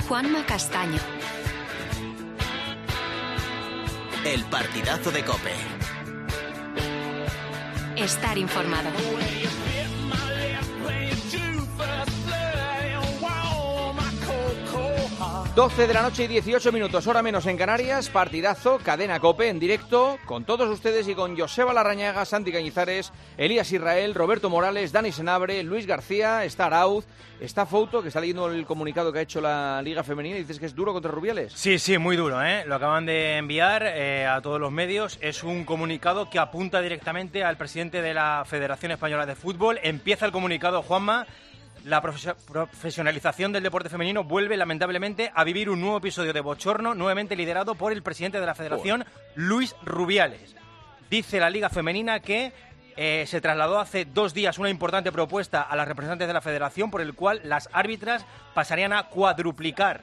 Juanma Castaño. El partidazo de COPE. Estar informado. 12 de la noche y 18 minutos, hora menos en Canarias, partidazo, cadena COPE en directo, con todos ustedes y con Joseba Larrañaga, Santi Cañizares, Elías Israel, Roberto Morales, Dani Senabre, Luis García, está Arauz, está Fouto, que está leyendo el comunicado que ha hecho la Liga Femenina y dices que es duro contra Rubiales. Sí, muy duro, ¿eh? Lo acaban de enviar a todos los medios, es un comunicado que apunta directamente al presidente de la Federación Española de Fútbol. Empieza el comunicado, Juanma. La profesionalización del deporte femenino vuelve lamentablemente a vivir un nuevo episodio de bochorno, nuevamente liderado por el presidente de la Federación, Luis Rubiales. Dice la Liga Femenina que se trasladó hace 2 días una importante propuesta a las representantes de la Federación por el cual las árbitras pasarían a cuadruplicar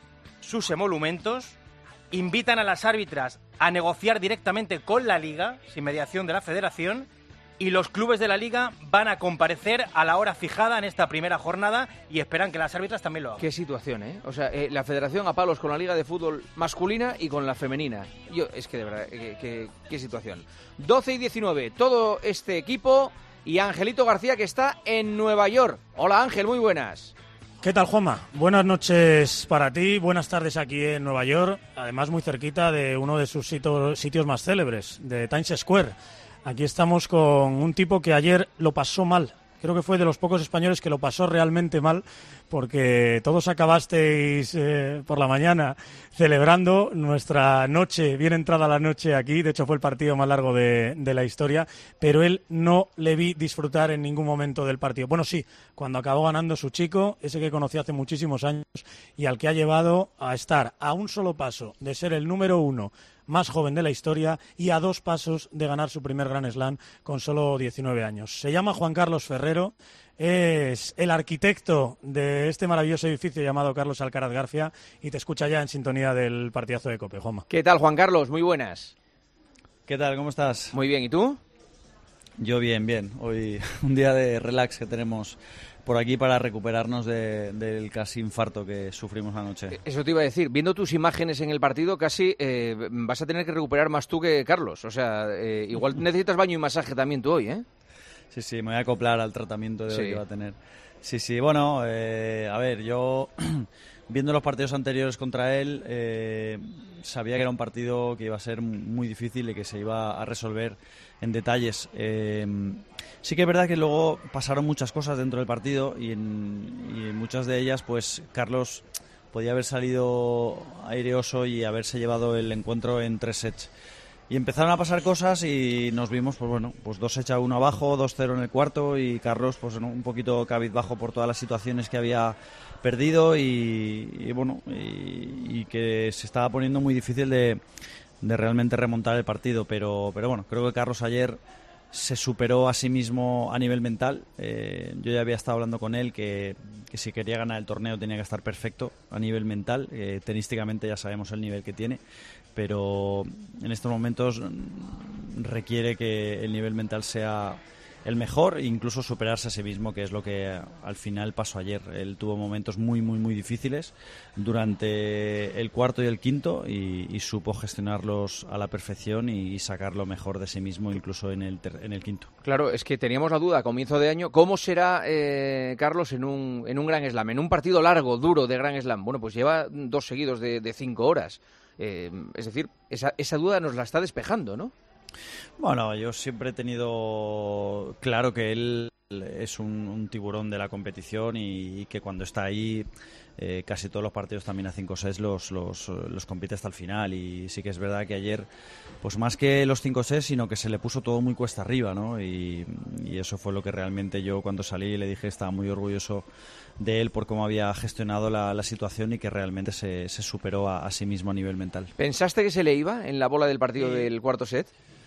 sus emolumentos. Invitan a las árbitras a negociar directamente con la Liga, sin mediación de la Federación. Y los clubes de la Liga van a comparecer a la hora fijada en esta primera jornada y esperan que las árbitras también lo hagan. Qué situación, ¿eh? O sea, la Federación a palos con la Liga de Fútbol masculina y con la femenina. Es que de verdad, qué situación. 12 y 19, todo este equipo y Angelito García, que está en Nueva York. Hola Ángel, muy buenas. ¿Qué tal, Juanma? Buenas noches para ti, buenas tardes aquí en Nueva York, además muy cerquita de uno de sus sitios más célebres, de Times Square. Aquí estamos con un tipo que ayer lo pasó mal. Creo que fue de los pocos españoles que lo pasó realmente mal, porque todos acabasteis por la mañana celebrando nuestra noche, bien entrada la noche aquí. De hecho, fue el partido más largo de la historia, pero él no le vi disfrutar en ningún momento del partido. Bueno, sí, cuando acabó ganando su chico, ese que conocí hace muchísimos años y al que ha llevado a estar a un solo paso de ser el número 1 más joven de la historia y a 2 pasos de ganar su primer Grand Slam con solo 19 años. Se llama Juan Carlos Ferrero, es el arquitecto de este maravilloso edificio llamado Carlos Alcaraz García y te escucha ya en sintonía del partidazo de COPE, Juanma. ¿Qué tal, Juan Carlos? Muy buenas. ¿Qué tal? ¿Cómo estás? Muy bien, ¿y tú? Yo bien. Hoy un día de relax que tenemos por aquí para recuperarnos del casi infarto que sufrimos anoche. Eso te iba a decir, viendo tus imágenes en el partido casi vas a tener que recuperar más tú que Carlos, o sea, igual necesitas baño y masaje también tú hoy, ¿eh? Sí, me voy a acoplar al tratamiento de hoy que va a tener. Sí, bueno, a ver, yo viendo los partidos anteriores contra él, sabía que era un partido que iba a ser muy difícil y que se iba a resolver en detalles. Sí que es verdad que luego pasaron muchas cosas dentro del partido y en muchas de ellas pues Carlos podía haber salido aireoso y haberse llevado el encuentro en 3 sets. Y empezaron a pasar cosas y nos vimos, pues bueno, pues 2-1 abajo, 2-0 en el cuarto y Carlos pues un poquito cabizbajo por todas las situaciones que había perdido y que se estaba poniendo muy difícil de realmente remontar el partido, pero bueno, creo que Carlos ayer se superó a sí mismo a nivel mental. Yo ya había estado hablando con él que si quería ganar el torneo tenía que estar perfecto a nivel mental. Tenísticamente ya sabemos el nivel que tiene, pero en estos momentos requiere que el nivel mental sea el mejor e incluso superarse a sí mismo, que es lo que al final pasó ayer. Él tuvo momentos muy difíciles durante el cuarto y el quinto y supo gestionarlos a la perfección y sacar lo mejor de sí mismo incluso en el quinto. Claro, es que teníamos la duda a comienzo de año, ¿cómo será Carlos en un Grand Slam, en un partido largo, duro de Grand Slam? Bueno, pues lleva 2 seguidos de 5 horas. Es decir, esa duda nos la está despejando, ¿no? Bueno, yo siempre he tenido claro que él es un tiburón de la competición y que cuando está ahí casi todos los partidos también a 5 sets los compite hasta el final. Y sí que es verdad que ayer, pues más que los 5 sets, sino que se le puso todo muy cuesta arriba, ¿no? Y eso fue lo que realmente yo cuando salí le dije que estaba muy orgulloso de él por cómo había gestionado la situación y que realmente se superó a sí mismo a nivel mental. ¿Pensaste que se le iba en la bola del partido del cuarto set?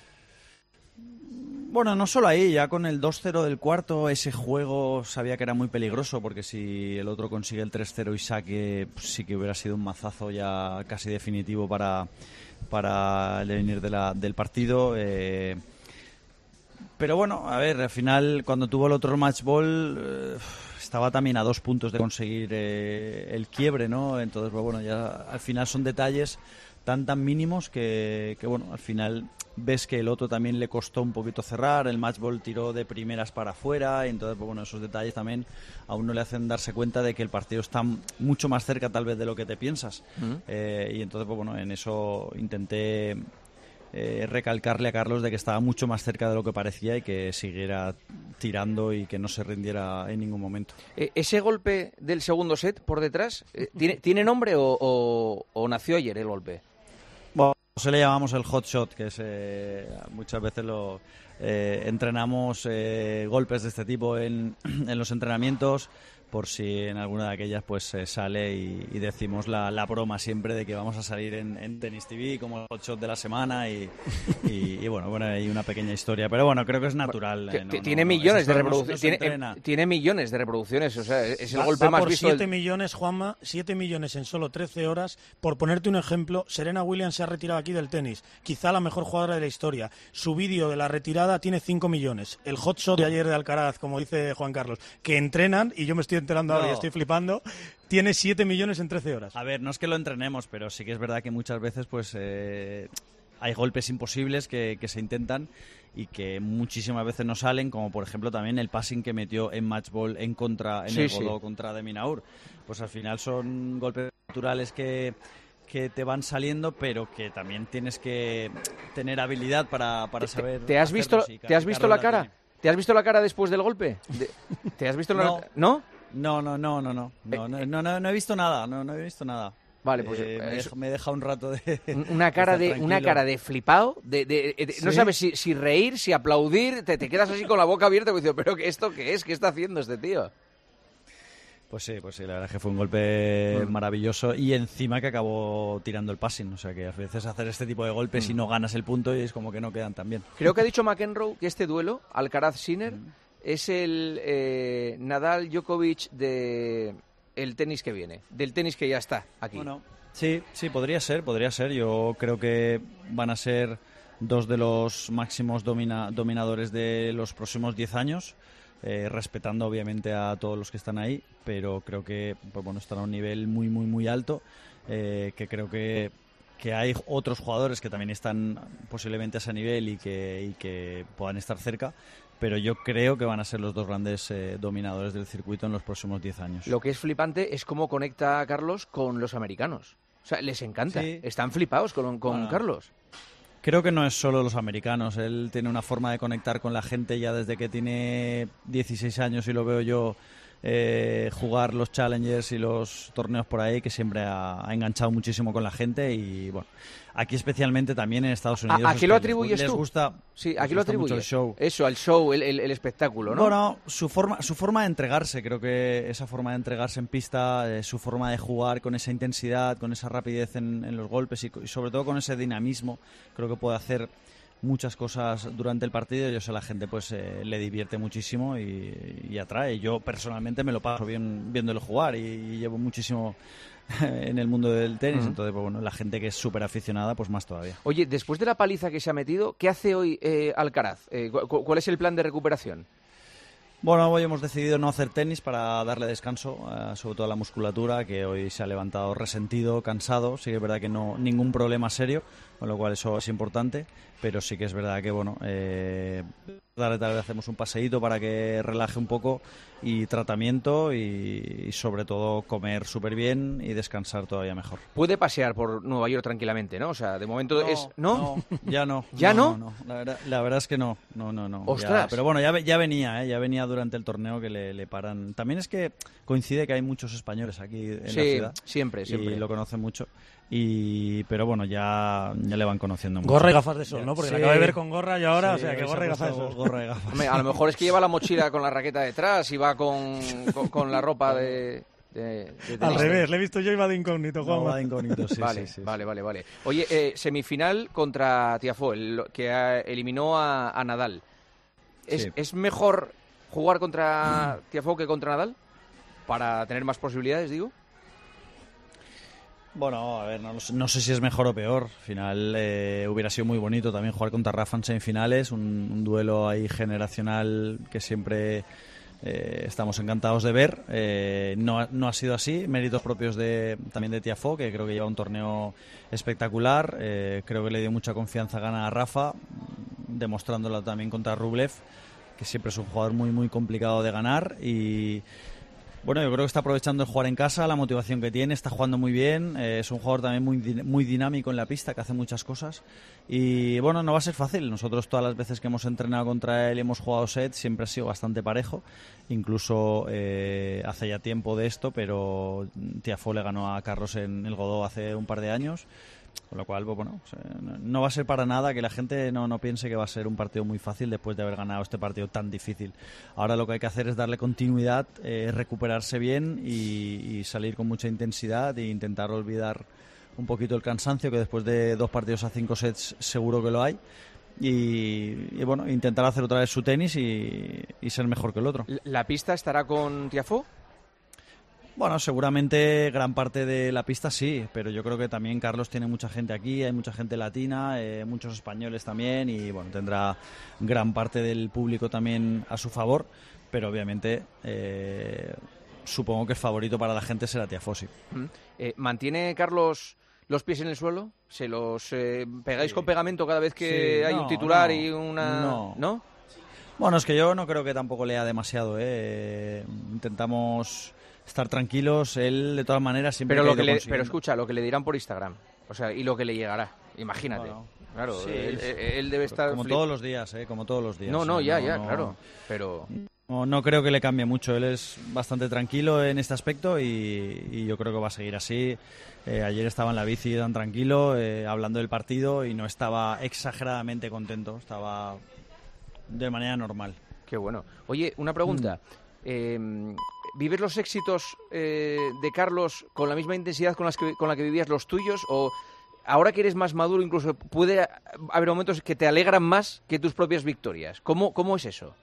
Bueno, no solo ahí, ya con el 2-0 del cuarto, ese juego sabía que era muy peligroso porque si el otro consigue el 3-0 y saque, pues sí que hubiera sido un mazazo ya casi definitivo para el venir del partido. Pero bueno, a ver, al final cuando tuvo el otro match ball estaba también a 2 puntos de conseguir el quiebre, ¿no? Entonces, pues, bueno, ya al final son detalles tan mínimos que bueno, al final ves que el otro también le costó un poquito cerrar, el matchball tiró de primeras para afuera, y entonces, pues bueno, esos detalles también a uno le hacen darse cuenta de que el partido está mucho más cerca tal vez de lo que te piensas. Y entonces, pues bueno, en eso intenté recalcarle a Carlos de que estaba mucho más cerca de lo que parecía y que siguiera tirando y que no se rindiera en ningún momento. ¿Ese golpe del segundo set por detrás tiene nombre o nació ayer el golpe? Bueno, se le llamamos el hot shot, que es muchas veces entrenamos golpes de este tipo en los entrenamientos, por si en alguna de aquellas pues sale y decimos la broma siempre de que vamos a salir en Tennis TV como el hot shot de la semana y bueno, hay una pequeña historia, pero bueno, creo que es natural. Tiene millones de reproducciones. Tiene millones de reproducciones, o sea, es el golpe más visto. 7 millones, Juanma, 7 millones en solo 13 horas. Por ponerte un ejemplo, Serena Williams se ha retirado aquí del tenis, quizá la mejor jugadora de la historia. Su vídeo de la retirada tiene 5 millones. El hot shot de ayer de Alcaraz, como dice Juan Carlos, que entrenan, y yo me estoy enterando ahora y estoy flipando, tiene 7 millones en 13 horas. A ver, no es que lo entrenemos, pero sí que es verdad que muchas veces pues hay golpes imposibles que se intentan y que muchísimas veces no salen, como por ejemplo también el passing que metió en matchball el Godó contra de Minaur. Pues al final son golpes naturales que te van saliendo, pero que también tienes que tener habilidad para saber. ¿Te has visto la cara? ¿Te has visto la cara después del golpe? ¿Te has visto la... ¿No? No he visto nada, no he visto nada. Vale, pues me deja un rato de una cara de flipado, no sabes si reír, si aplaudir, te quedas así con la boca abierta diciendo, pero ¿esto qué es? ¿Qué está haciendo este tío? Pues sí, la verdad es que fue un golpe maravilloso y encima que acabó tirando el passing, o sea que a veces hacer este tipo de golpes y no ganas el punto y es como que no quedan tan bien. Creo que ha dicho McEnroe que este duelo, Alcaraz-Sinner, es el Nadal-Djokovic del tenis que viene, del tenis que ya está aquí. Bueno, sí, podría ser. Yo creo que van a ser dos de los máximos dominadores de los próximos 10 años, respetando obviamente a todos los que están ahí, pero creo que pues bueno, están a un nivel muy, muy, muy alto, que creo que hay otros jugadores que también están posiblemente a ese nivel y que puedan estar cerca, pero yo creo que van a ser los dos grandes dominadores del circuito en los próximos 10 años. Lo que es flipante es cómo conecta a Carlos con los americanos. O sea, les encanta. Sí. Están flipados con Carlos. Creo que no es solo los americanos. Él tiene una forma de conectar con la gente ya desde que tiene 16 años y lo veo yo jugar los Challengers y los torneos por ahí, que siempre ha enganchado muchísimo con la gente. Y bueno, aquí especialmente también en Estados Unidos. ¿A qué lo atribuyes tú? Les gusta, sí, ¿a qué lo atribuyes? El show. Eso, al show, el espectáculo, ¿no? Bueno, su forma de entregarse, creo que esa forma de entregarse en pista, su forma de jugar con esa intensidad, con esa rapidez en los golpes y sobre todo con ese dinamismo, creo que puede hacer muchas cosas durante el partido. Yo sé, la gente pues le divierte muchísimo y atrae. Yo personalmente me lo paso bien viéndolo jugar y llevo muchísimo en el mundo del tenis, entonces pues, bueno, la gente que es súper aficionada pues más todavía. Oye, después de la paliza que se ha metido, ¿qué hace hoy Alcaraz? ¿Cuál es el plan de recuperación? Bueno, hoy hemos decidido no hacer tenis para darle descanso, sobre todo a la musculatura, que hoy se ha levantado resentido, cansado. Sí que es verdad que no ningún problema serio, con lo cual eso es importante, pero sí que es verdad que bueno, tal vez hacemos un paseíto para que relaje un poco y tratamiento y sobre todo comer súper bien y descansar todavía mejor. Puede pasear por Nueva York tranquilamente, ¿no? O sea, de momento ¿No? Ya no. ¿Ya no? No. La verdad es que no. ¡Ostras! Ya, pero bueno, ya venía durante el torneo que le paran. También es que coincide que hay muchos españoles aquí en la ciudad. Siempre. Y lo conocen mucho. Pero bueno, ya le van conociendo mucho. Gorra y gafas de sol, ¿no? Porque la acabo de ver con gorra y ahora, o sea, que gorra y gafas de sol. Gorra y gafas. Hombre, a lo mejor es que lleva la mochila con la raqueta detrás y va con la ropa de al revés, le he visto yo y va de incógnito, Juan. Va de incógnito, sí. Vale. Oye, semifinal contra Tiafoe, que eliminó a Nadal. ¿Es mejor jugar contra Tiafoe que contra Nadal? Para tener más posibilidades, digo. Bueno, a ver, no sé si es mejor o peor. Al final hubiera sido muy bonito también jugar contra Rafa en semifinales, un duelo ahí generacional que siempre estamos encantados de ver. No ha sido así, méritos propios también de Tiafoe, que creo que lleva un torneo espectacular. Creo que le dio mucha confianza a Rafa, demostrándola también contra Rublev, que siempre es un jugador muy muy complicado de ganar. Y bueno, yo creo que está aprovechando el jugar en casa, la motivación que tiene, está jugando muy bien, es un jugador también muy dinámico en la pista, que hace muchas cosas, y bueno, no va a ser fácil. Nosotros todas las veces que hemos entrenado contra él y hemos jugado set, siempre ha sido bastante parejo, incluso hace ya tiempo de esto, pero Tiafoe le ganó a Carlos en el Godó hace un par de años. Con lo cual, pues bueno, no va a ser para nada que la gente no piense que va a ser un partido muy fácil después de haber ganado este partido tan difícil. Ahora lo que hay que hacer es darle continuidad, recuperarse bien y salir con mucha intensidad e intentar olvidar un poquito el cansancio, que después de 2 partidos a 5 sets seguro que lo hay. Y bueno, intentar hacer otra vez su tenis y ser mejor que el otro. ¿La pista estará con Tiafoe? Bueno, seguramente gran parte de la pista sí, pero yo creo que también Carlos tiene mucha gente aquí, hay mucha gente latina, muchos españoles también, y bueno, tendrá gran parte del público también a su favor, pero obviamente supongo que el favorito para la gente será Tiafoe, sí. ¿Mantiene Carlos los pies en el suelo? ¿Se los pegáis con pegamento cada vez que hay un titular y una...? ¿No? Bueno, es que yo no creo que tampoco lea demasiado, intentamos estar tranquilos. Él, de todas maneras, siempre pero escucha, lo que le dirán por Instagram, o sea, y lo que le llegará, imagínate. Bueno, claro, sí, él debe estar... Como todos los días, como todos los días. Claro, pero... No creo que le cambie mucho. Él es bastante tranquilo en este aspecto y yo creo que va a seguir así. Ayer estaba en la bici tan tranquilo, hablando del partido, y no estaba exageradamente contento, estaba de manera normal. Qué bueno. Oye, una pregunta. ¿Vives los éxitos de Carlos con la misma intensidad con la que vivías los tuyos? ¿O ahora que eres más maduro, incluso puede haber momentos que te alegran más que tus propias victorias? ¿Cómo es eso?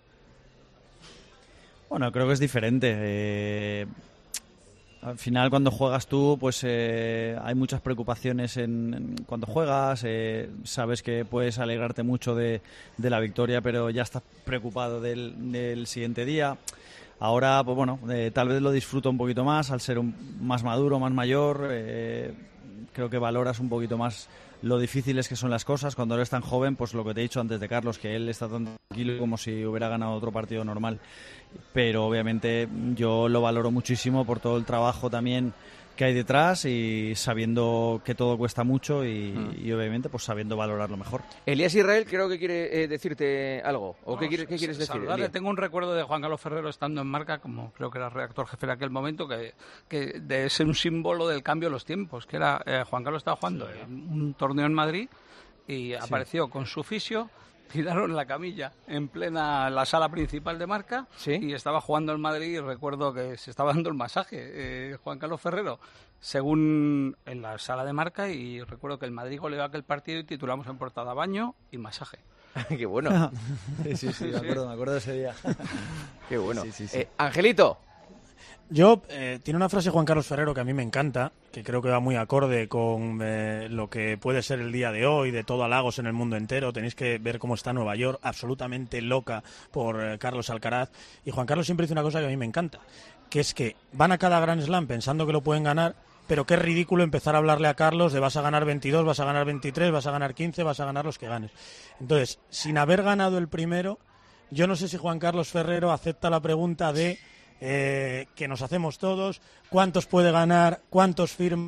Bueno, creo que es diferente. Al final, cuando juegas tú, pues hay muchas preocupaciones cuando juegas. Sabes que puedes alegrarte mucho de la victoria, pero ya estás preocupado del siguiente día. Ahora, pues bueno, tal vez lo disfruto un poquito más al ser más maduro, más mayor. Creo que valoras un poquito más lo difíciles que son las cosas. Cuando eres tan joven, pues lo que te he dicho antes de Carlos, que él está tan tranquilo como si hubiera ganado otro partido normal. Pero obviamente yo lo valoro muchísimo por todo el trabajo también que hay detrás, y sabiendo que todo cuesta mucho y obviamente pues sabiendo valorarlo mejor. Elías Israel creo que quiere decirte algo. ¿O qué quieres decir? Saludarle. Tengo un recuerdo de Juan Carlos Ferrero estando en Marca, como creo que era redactor jefe en aquel momento, que de ser un símbolo del cambio de los tiempos, que era Juan Carlos estaba jugando en un torneo en Madrid y apareció con su fisio. Tiraron la camilla en plena la sala principal de Marca, y estaba jugando el Madrid, y recuerdo que se estaba dando el masaje Juan Carlos Ferrero, según en la sala de Marca, y recuerdo que el Madrid goleó aquel partido y titulamos en portada baño y masaje. ¡Qué bueno! Sí, me acuerdo de ese día. ¡Qué bueno! Sí. Angelito. Yo, tiene una frase Juan Carlos Ferrero que a mí me encanta, que creo que va muy acorde con lo que puede ser el día de hoy, de todo halagos en el mundo entero. Tenéis que ver cómo está Nueva York, absolutamente loca por Carlos Alcaraz. Y Juan Carlos siempre dice una cosa que a mí me encanta, que es que van a cada Grand Slam pensando que lo pueden ganar, pero qué ridículo empezar a hablarle a Carlos de vas a ganar 22, vas a ganar 23, vas a ganar 15, vas a ganar los que ganes. Entonces, sin haber ganado el primero, yo no sé si Juan Carlos Ferrero acepta la pregunta de... que nos hacemos todos, cuántos puede ganar, cuántos firmas.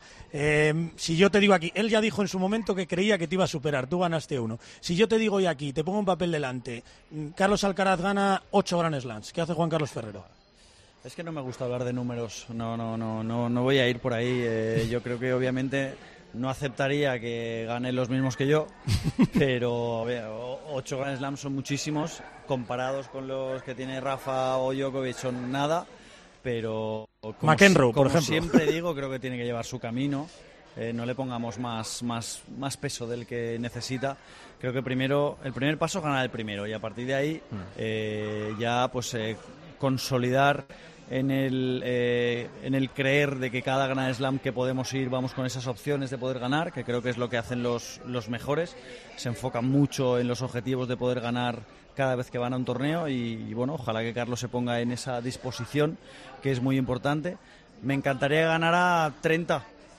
Si yo te digo aquí, él ya dijo en su momento que creía que te iba a superar, tú ganaste uno. Si yo te digo hoy aquí, te pongo un papel delante, Carlos Alcaraz gana 8 Grand Slams, ¿qué hace Juan Carlos Ferrero? Es que no me gusta hablar de números, no voy a ir por ahí. Yo creo que obviamente no aceptaría que gane los mismos que yo, pero 8 Grand Slams son muchísimos, comparados con los que tiene Rafa o Djokovic son nada, pero McEnroe, por ejemplo. Siempre digo, creo que tiene que llevar su camino, no le pongamos más peso del que necesita. Creo que el primer paso es ganar el primero, y a partir de ahí ya pues consolidar en el creer de que cada Grand Slam que podemos ir vamos con esas opciones de poder ganar, que creo que es lo que hacen los mejores. Se enfocan mucho en los objetivos de poder ganar cada vez que van a un torneo y bueno, ojalá que Carlos se ponga en esa disposición, que es muy importante. Me encantaría ganar a 30.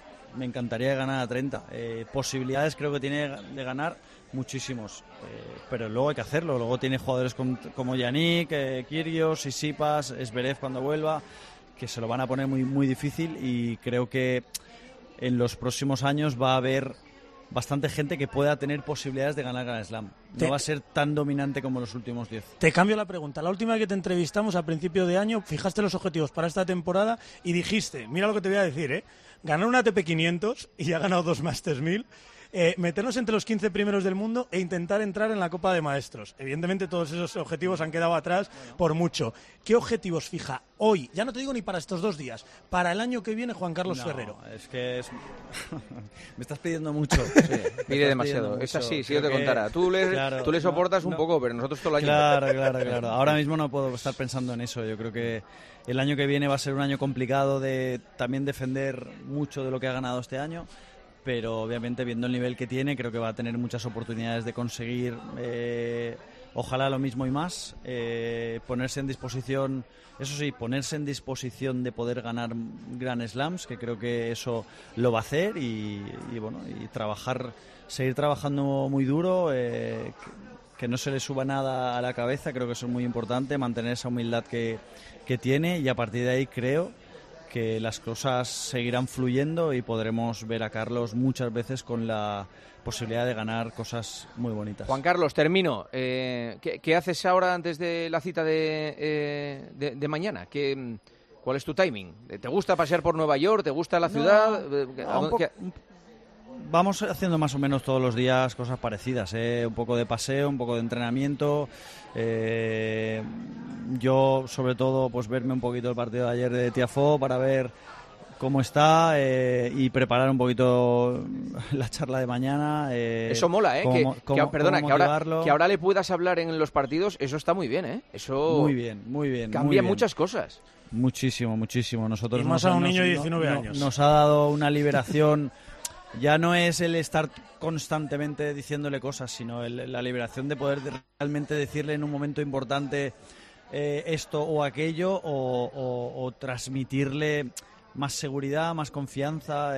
Posibilidades creo que tiene de ganar muchísimos, pero luego hay que hacerlo. Luego tiene jugadores como Yannick, Kyrgios, Tsitsipas, Zverev cuando vuelva, que se lo van a poner muy, muy difícil, y creo que en los próximos años va a haber bastante gente que pueda tener posibilidades de ganar Grand Slam. No va a ser tan dominante como los últimos 10. Te cambio la pregunta. La última que te entrevistamos a principio de año, fijaste los objetivos para esta temporada y dijiste, mira lo que te voy a decir, ganar un ATP 500 y ha ganado 2 Masters 1000, meternos entre los 15 primeros del mundo e intentar entrar en la Copa de Maestros. Evidentemente todos esos objetivos han quedado atrás por mucho. ¿Qué objetivos fija hoy? Ya no te digo ni para estos 2 días, para el año que viene Juan Carlos Ferrero. Es que me estás pidiendo mucho. Sí, pide demasiado. Es así, si yo te contara. Tú le soportas un poco, pero nosotros todo el año... Claro. Ahora mismo no puedo estar pensando en eso. Yo creo que el año que viene va a ser un año complicado de también defender mucho de lo que ha ganado este año, pero obviamente viendo el nivel que tiene creo que va a tener muchas oportunidades de conseguir ojalá lo mismo y más, ponerse en disposición, eso sí, ponerse en disposición de poder ganar Grand Slams, que creo que eso lo va a hacer, y bueno, y seguir trabajando muy duro, que no se le suba nada a la cabeza, creo que eso es muy importante, mantener esa humildad que tiene, y a partir de ahí creo que las cosas seguirán fluyendo y podremos ver a Carlos muchas veces con la posibilidad de ganar cosas muy bonitas. Juan Carlos, termino. ¿Qué haces ahora antes de la cita de mañana? ¿Cuál es tu timing? ¿Te gusta pasear por Nueva York? ¿Te gusta la ciudad? Vamos haciendo más o menos todos los días cosas parecidas, un poco de paseo, un poco de entrenamiento. Yo, sobre todo, pues verme un poquito el partido de ayer de Tiafoe para ver cómo está y preparar un poquito la charla de mañana. Eso mola, que ahora le puedas hablar en los partidos, eso está muy bien, Eso muy bien. Cambia muchas cosas. Muchísimo. Nosotros y más a un niño de 19 años. Nos ha dado una liberación. Ya no es el estar constantemente diciéndole cosas, sino la liberación de poder realmente decirle en un momento importante esto o aquello, o transmitirle más seguridad, más confianza.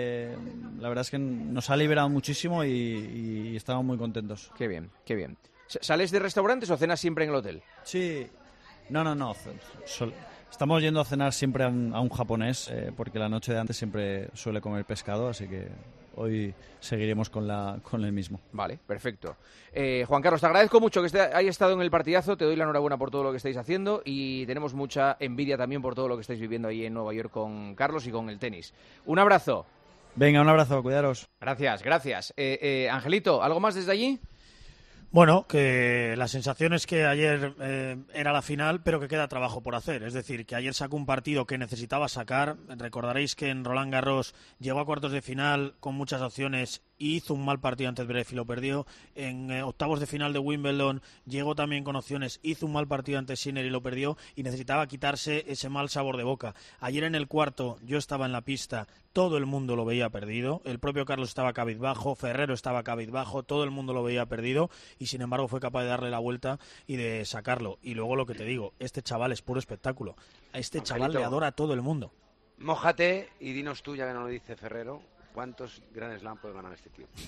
La verdad es que nos ha liberado muchísimo y estamos muy contentos. Qué bien. ¿Sales de restaurantes o cenas siempre en el hotel? Sí. No. Estamos yendo a cenar siempre a un japonés, porque la noche de antes siempre suele comer pescado, así que hoy seguiremos con el mismo. Vale, perfecto. Juan Carlos, te agradezco mucho que hayas estado en el partidazo, te doy la enhorabuena por todo lo que estáis haciendo y tenemos mucha envidia también por todo lo que estáis viviendo ahí en Nueva York con Carlos y con el tenis. Un abrazo. Venga, un abrazo, cuidaros. Gracias. Angelito, ¿algo más desde allí? Bueno, que la sensación es que ayer era la final, pero que queda trabajo por hacer. Es decir, que ayer sacó un partido que necesitaba sacar. Recordaréis que en Roland Garros llegó a cuartos de final con muchas opciones y hizo un mal partido ante Zverev y lo perdió. En octavos de final de Wimbledon llegó también con opciones, hizo un mal partido ante Sinner y lo perdió, y necesitaba quitarse ese mal sabor de boca. Ayer en el cuarto yo estaba en la pista, todo el mundo lo veía perdido, el propio Carlos estaba cabizbajo, Ferrero estaba cabizbajo, todo el mundo lo veía perdido, y sin embargo fue capaz de darle la vuelta y de sacarlo. Y luego lo que te digo, este chaval es puro espectáculo, a este chaval le adora a todo el mundo. Mójate y dinos tú, ya que no lo dice Ferrero, ¿cuántos Grand Slam puede ganar este tío?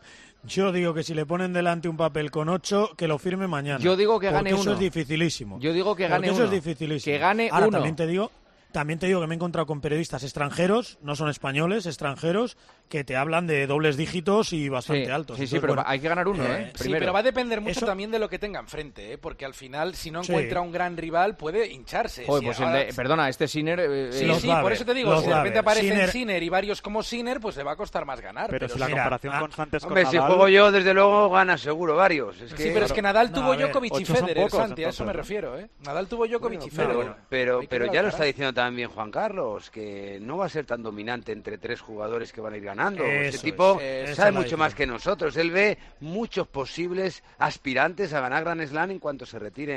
Yo digo que si le ponen delante un papel con 8, que lo firme mañana. Yo digo que gane uno. Eso es dificilísimo. Yo digo que gane uno. Eso es dificilísimo. Que gane Ahora, uno. También te digo que me he encontrado con periodistas extranjeros, no son españoles, extranjeros, que te hablan de dobles dígitos y bastante altos. Sí, entonces, pero bueno, hay que ganar uno, Primero. Sí, pero va a depender mucho también de lo que tenga enfrente, porque al final, si no encuentra un gran rival, puede hincharse. Joder, pues perdona, este Sinner... Sí, por eso te digo, si de repente aparecen Sinner y varios como Sinner, pues le va a costar más ganar. Pero si la comparación constante es con Nadal... Hombre, si juego yo, desde luego, gana seguro varios. Pero es que Nadal tuvo Djokovic y Federer, Santi, a eso me refiero. Nadal tuvo Djokovic y Federer. Pero ya lo está diciendo también Juan Carlos, que no va a ser tan dominante entre 3 jugadores que van a ir ganando. Ese tipo sabe mucho más que nosotros. Él ve muchos posibles aspirantes a ganar Grand Slam en cuanto se retiren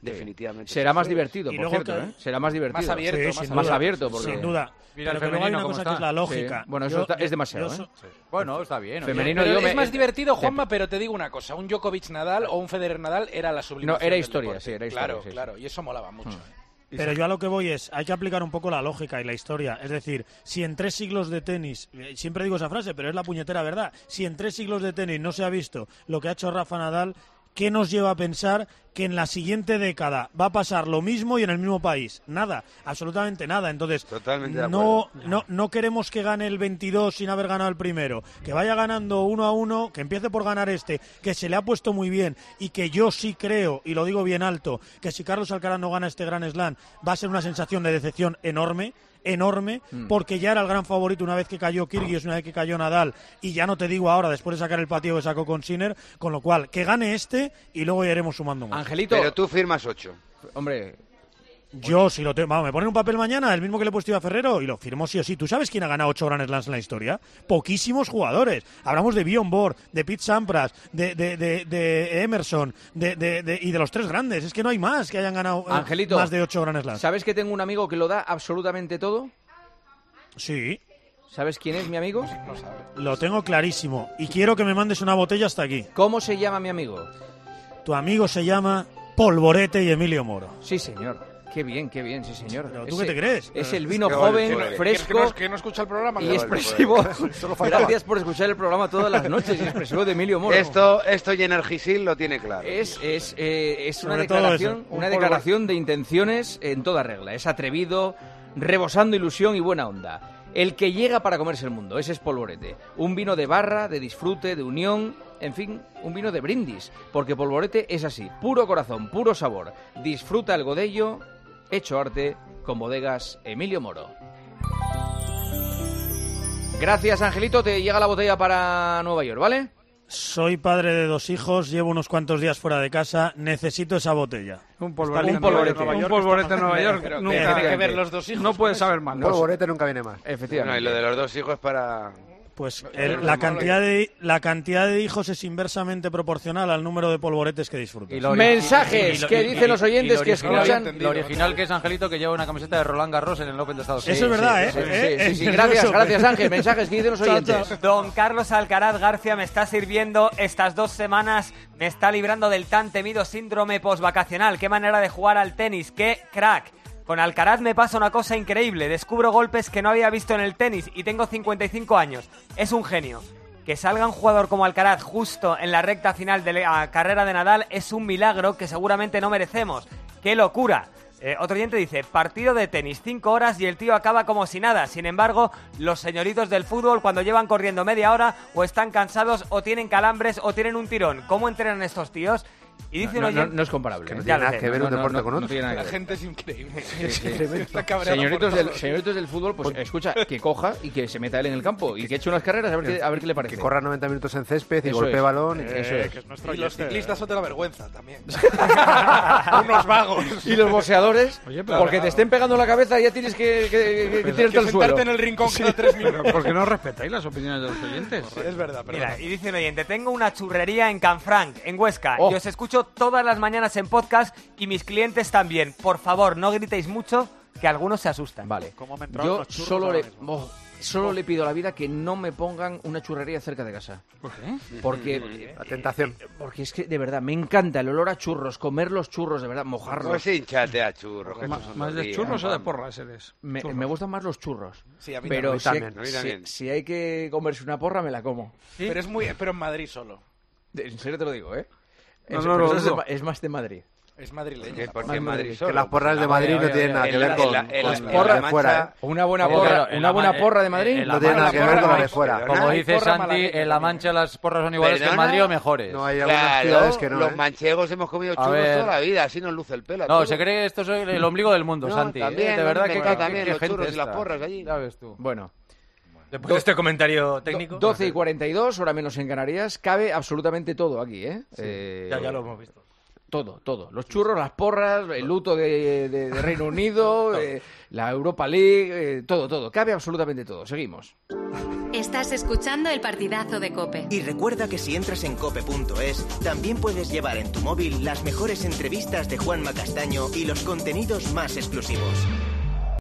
definitivamente. Será más divertido, Y por luego cierto, Será más divertido. Más abierto, Sí, más abierto, porque... sin duda. Mira el Pero que luego hay femenino una cómo cosa que es está. la lógica. Sí. Bueno, eso es demasiado, Bueno, está bien. oye. Femenino Pero yo es más divertido, Juanma, pero te digo una cosa. Un Djokovic-Nadal o un Federer-Nadal era la sublimación. No, era del historia, deporte. sí, era historia. Claro, sí. claro. Y eso molaba mucho. Pero yo a lo que voy es, hay que aplicar un poco la lógica y la historia. Es decir, si en 3 siglos de tenis, siempre digo esa frase, pero es la puñetera verdad, si en 3 siglos de tenis no se ha visto lo que ha hecho Rafa Nadal, ¿qué nos lleva a pensar que en la siguiente década va a pasar lo mismo y en el mismo país? Nada, absolutamente nada. Entonces, Totalmente de acuerdo. no queremos que gane el 22 sin haber ganado el primero, que vaya ganando 1-1, que empiece por ganar que se le ha puesto muy bien y que yo sí creo, y lo digo bien alto, que si Carlos Alcaraz no gana este Grand Slam va a ser una sensación de decepción enorme, porque ya era el gran favorito una vez que cayó Kyrgios, una vez que cayó Nadal, y ya no te digo ahora, después de sacar el patio que sacó con Sinner, con lo cual, que gane y luego ya iremos sumando más. Angelito. Pero tú firmas 8. Hombre... Yo, si lo tengo, vamos, me ponen un papel mañana, el mismo que le he puesto a Ferrero, y lo firmo sí o sí. ¿Tú sabes quién ha ganado 8 Grand Slams en la historia? Poquísimos jugadores. Hablamos de Bjorn Borg, de Pete Sampras, de Emerson, y de los 3 grandes. Es que no hay más que hayan ganado Angelito, más de 8 Grand Slams. ¿Sabes que tengo un amigo que lo da absolutamente todo? Sí. ¿Sabes quién es mi amigo? No sabe. Lo tengo clarísimo. Y quiero que me mandes una botella hasta aquí. ¿Cómo se llama mi amigo? Tu amigo se llama Polvorete y Emilio Moro. Sí, señor. Qué bien, sí, señor. ¿Pero tú qué te crees? Es el vino joven, fresco Que no escucha el programa. y expresivo. Gracias por escuchar el programa todas las noches y expresivo de Emilio Moro. Esto y Energisil lo tiene claro. Es una Sobre todo eso. declaración de intenciones en toda regla. Es atrevido, rebosando ilusión y buena onda. El que llega para comerse el mundo, ese es Polvorete. Un vino de barra, de disfrute, de unión, en fin, un vino de brindis. Porque Polvorete es así, puro corazón, puro sabor. Disfruta el godello, hecho arte, con bodegas Emilio Moro. Gracias, Angelito. Te llega la botella para Nueva York, ¿vale? Soy padre de 2 hijos, llevo unos cuantos días fuera de casa, necesito esa botella. Un polvorete en Nueva York. Nunca hay que ver los 2 hijos. No puede saber mal. Un polvorete nunca viene más. Efectivamente. Y lo de los 2 hijos es para... Pues la cantidad de hijos es inversamente proporcional al número de polvoretes que disfrutas. Mensajes que dicen los oyentes que escuchan. Lo original que es Angelito, que lleva una camiseta de Roland Garros en el Open de Estados Unidos. Eso es verdad, Sí. Gracias Ángel. Mensajes que dicen los oyentes. Don Carlos Alcaraz García me está sirviendo estas 2 semanas, me está librando del tan temido síndrome postvacacional. Qué manera de jugar al tenis, qué crack. Con Alcaraz me pasa una cosa increíble, descubro golpes que no había visto en el tenis y tengo 55 años. Es un genio. Que salga un jugador como Alcaraz justo en la recta final de la carrera de Nadal es un milagro que seguramente no merecemos. ¡Qué locura! Otro oyente dice, partido de tenis, 5 horas y el tío acaba como si nada. Sin embargo, los señoritos del fútbol cuando llevan corriendo media hora o están cansados o tienen calambres o tienen un tirón. ¿Cómo entrenan estos tíos? Y dice no es comparable. Que no tiene nada que ver un deporte con otro. La gente es increíble. Está señoritos del fútbol, pues escucha, que coja y que se meta él en el campo y que eche unas carreras a ver qué le parece. Que corra 90 minutos en césped y Eso golpee es. balón. Eso es. Y los ciclistas son de la vergüenza también. Unos vagos. Y los boxeadores, porque te estén pegando en la cabeza ya tienes que tirarte al suelo. Sentarte en el rincón cada 3 minutos. ¿Por qué no respetáis las opiniones de los oyentes? Es verdad, pero Mira, y dice un oyente, tengo una churrería en Canfranc, en Huesca, Oh. y os escucho todas las mañanas en podcast y mis clientes también. Por favor, no gritéis mucho, que algunos se asustan. Vale. ¿Cómo me entraron Yo los churros solo ahora le... mismo? Solo le pido a la vida que no me pongan una churrería cerca de casa. ¿Por qué? Porque... La tentación. Porque es que, de verdad, me encanta el olor a churros, comer los churros, de verdad, mojarlos. Pues hinchate a churros. que estos son ¿Más los de días, churros o de vamos. porras eres? Me gustan más los churros. Sí, a mí Pero también. A mí también. si hay que comerse una porra, me la como. Pero en Madrid solo. En serio te lo digo, ¿eh? No, Eso- no, pero no, eso no. Es más de Madrid. Es madrileña. Porque en Madrid solo. Que las porras de Madrid no tienen nada que ver con las las porras de fuera. Una buena Claro, porra, en una la buena ma- porra de Madrid. en la No tiene nada que ver con las de fuera. Perdona, Como hay dice porra Santi, malagueña en La Mancha las porras son iguales que en ¿Perdona? Madrid o mejores. No hay algunas Claro, ciudades que no. los manchegos hemos comido A churros ver. toda la vida, así nos luce el pelo. a No, todos. se cree que esto es el ombligo del mundo, No, Santi. también, de verdad me que encanta también los gente churros y las esta. porras allí. Ya ves tú. Bueno, Después de este comentario técnico. 12 y 42, hora menos en Canarias. Cabe absolutamente todo aquí, ¿eh? Ya lo hemos visto. todo. Los churros, las porras, el luto de Reino Unido, la Europa League, todo. Cabe absolutamente todo. Seguimos. Estás escuchando el partidazo de COPE. Y recuerda que si entras en cope.es, también puedes llevar en tu móvil las mejores entrevistas de Juanma Castaño y los contenidos más exclusivos.